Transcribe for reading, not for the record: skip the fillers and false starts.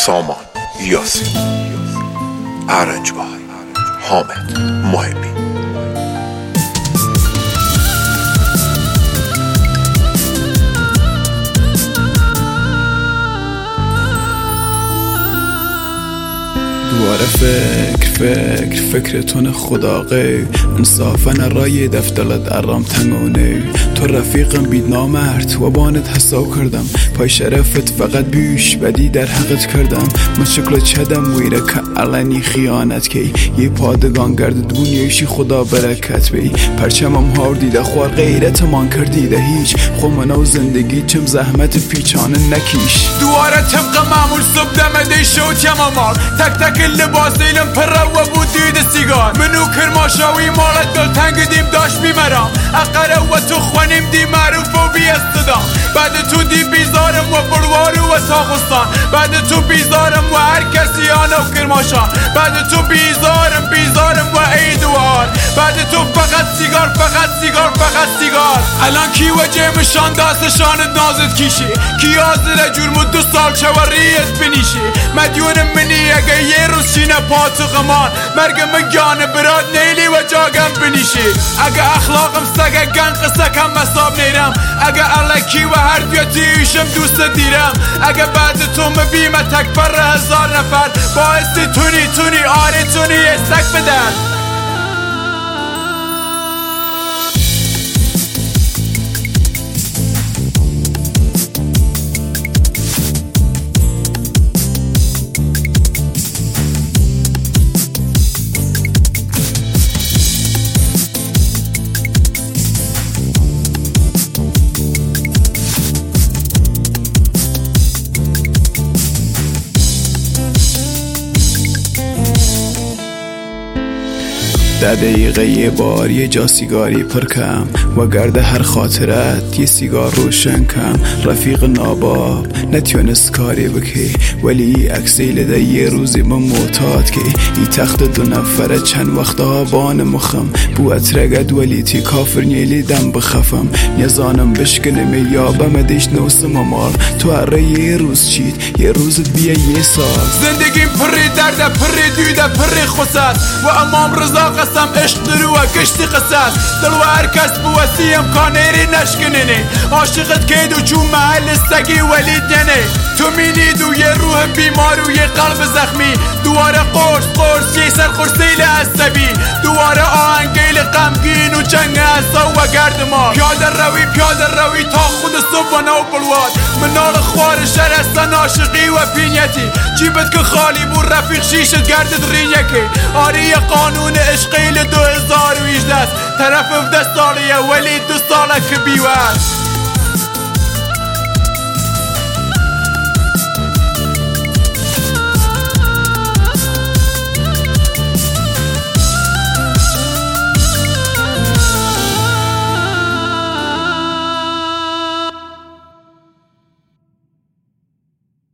سامان یاسین، ارنجبار حامد محبی. دوباره فکر تون خدا غیر انصافا رای دفتلت ارام تنگونه. تو رفیقم بید نامرد و بانت حساب کردم، پای شرفت فقط بیش بدی در حقت کردم. من شکل چدم ویره که علنی خیانت کی یه پادگان گرد دنیایشی خدا برکت بی. پرچمم هار دیده خوار غیرت من کردیده هیچ خو منو زندگی چم زحمت پیچانه نکیش. دواره طبق معمول صبح دمده شو تمامار تک تک لباس دیلم پره و بود دید سیگار. منو کرماشاوی مالت دل تنگ دیم داشت بیمرم اقره و تو خوانیم دی معروف و بی استدام. بعد تو دی بیزارم و بروارو و تاغستان، بعد تو بیزارم و هر کسی آنو کرماشان، بعد تو بیزارم و ایدوار، بعد تو فقط سیگار. الان کی وجه مشان داستشانت نازت کیشی کی آزره جرم 2 سال چوریت بنیشی. مدیونم منی اگه یه روز شینه پاتو غمان مرگم گانه براد نیلی و جاگم بنیشی. اگه اخلاقم سگه گن قصه کم مساب نیرم، اگه علکی و هر بیاتیشم دوست دیرم. اگه بعد تو مبیمه تک پر 1000 نفر باعثی تونی آره تونی استک بدن. ده دقیقه یه بار یه جا سیگاری پر کم و گرده هر خاطرت یه سیگار روشن کم. رفیق ناباب نتیونست کاری بکی ولی اکسیل ده یه روزی من معتاد که ای تخت 2 نفره چند وقت آبان مخم بو اترگد ولی تی کافر نیلی دم بخفم نزانم بشکنم یابم دیش نوسم مال. تو اره یه روز چید یه روزت بیا یه سال. زندگیم پری درده پری دویده پری خصد و امام رضا قسم عشق درو و کشتی قصد دل و هر کس بوسیم کانیری نشکننی. عاشقت کید و چون محل سگی ولید ینه تو مینید و یه روح بیمار و یه قلب زخمی. دواره قرص یه سر قرصیل عصبی، دواره آهنگیل غمگین و جنگ اصا و گردمان. پیاده روی تا خود صبح و نو بلواد منال خوار شرستن عاشقی و پینیتی. جیبت که خالی بود رفیق شیشت گردد رینیکی. آری قانون عشقیل 2018 طرف 17 سالیه ولی 2 ساله که بیوست.